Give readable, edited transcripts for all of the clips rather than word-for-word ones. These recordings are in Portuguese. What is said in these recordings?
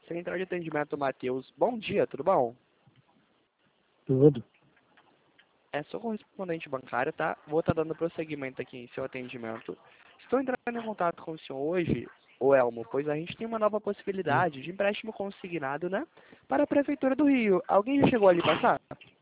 Central de Atendimento Matheus. Bom dia, tudo bom? Tudo. Sou correspondente bancário, tá? Vou estar dando prosseguimento aqui em seu atendimento. Estou entrando em contato com o senhor hoje, ô Elmo, pois a gente tem uma nova possibilidade de empréstimo consignado, né? Para a Prefeitura do Rio. Alguém já chegou ali passar?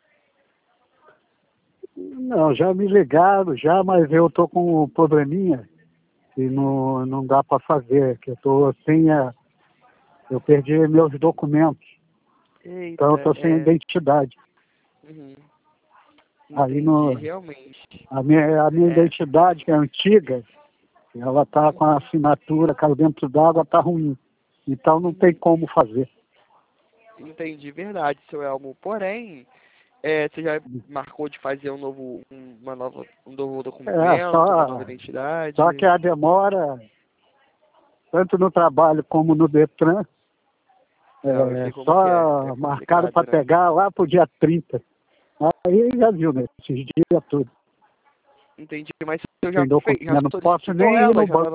Não, já me ligaram já, mas eu tô com um probleminha e não dá para fazer, que eu tô sem eu perdi meus documentos, então eu Eita, tô sem identidade. Uhum. Aí Entendi, realmente. a minha É, identidade, que é antiga, ela tá com a assinatura, caiu dentro d'água, tá ruim. Então não tem como fazer. entendi, verdade, seu Elmo. Porém, você já marcou de fazer um novo É, documento, uma nova só, identidade? só que a demora, tanto no trabalho como no Detran, Não, eu sei como que é. É só marcaram complicado, para né? pegar lá pro dia 30. Aí já viu, né? Esses dias tudo. Entendi, mas eu Sem já documento, não posso solicitou nem ir ela, no banco.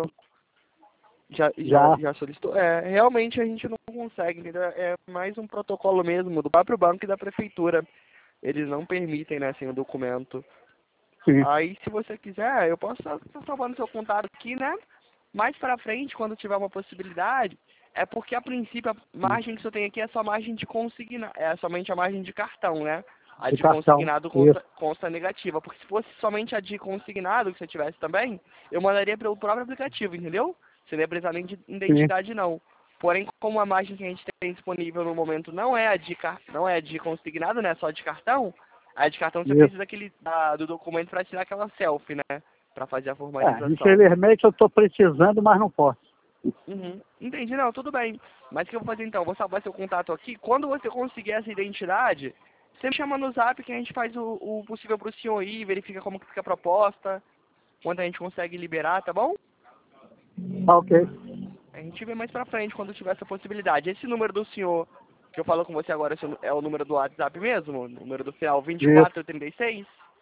Já, já solicitou. Realmente a gente não consegue, entendeu? É mais um protocolo mesmo do próprio banco e da prefeitura. Eles não permitem, né, sem o documento. sim. Aí, se você quiser, eu posso estar salvando seu contato aqui, né? Mais pra frente, quando tiver uma possibilidade, é porque a princípio a margem que você tem aqui é só margem de consignar, é somente a margem de cartão, né? A De de cartão. consignado Isso. consta negativa, porque se fosse somente a de consignado que você tivesse também, eu mandaria pelo próprio aplicativo, entendeu? Você não ia precisar nem de Sim. identidade não. Porém, como a margem que a gente tem disponível no momento não é não é de consignado, né? Só de cartão, a de cartão você Isso. precisa do documento para tirar aquela selfie, né? Para fazer a formalização. Infelizmente eu estou precisando, mas não posso. Uhum. Entendi, não, tudo bem. Mas o que eu vou fazer então? Vou salvar seu contato aqui. Quando você conseguir essa identidade, você me chama no zap que a gente faz o possível pro senhor ir, verifica como que fica a proposta, quanto a gente consegue liberar, tá bom? Tá ok. A gente vê mais pra frente quando tiver essa possibilidade. Esse número do senhor que eu falo com você agora é o número do WhatsApp mesmo? O número do final Isso. 2436?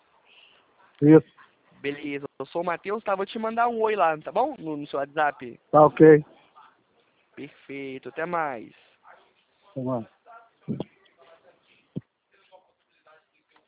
Isso. Beleza, eu sou o Matheus, tá? Vou te mandar um oi lá, tá bom? No seu WhatsApp. Tá ok. Perfeito, até mais. Vamos lá.